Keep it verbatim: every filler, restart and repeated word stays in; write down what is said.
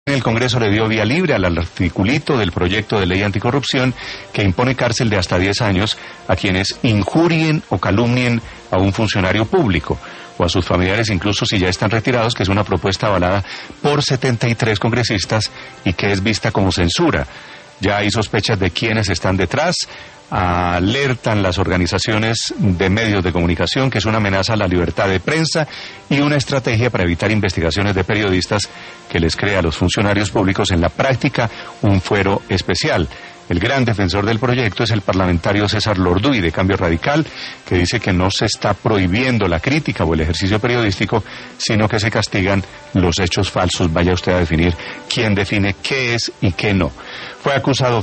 El Congreso le dio vía libre al articulito del proyecto de ley anticorrupción que impone cárcel de hasta diez años a quienes injurien o calumnien a un funcionario público o a sus familiares, incluso si ya están retirados, que es una propuesta avalada por setenta y tres congresistas y que es vista como censura. Ya hay sospechas de quienes están detrás. Alertan las organizaciones de medios de comunicación que es una amenaza a la libertad de prensa y una estrategia para evitar investigaciones de periodistas que les crea a los funcionarios públicos en la práctica un fuero especial. El gran defensor del proyecto es el parlamentario César Lorduy, de Cambio Radical, que dice que no se está prohibiendo la crítica o el ejercicio periodístico, sino que se castigan los hechos falsos. Vaya usted a definir quién define qué es y qué no. Fue acusado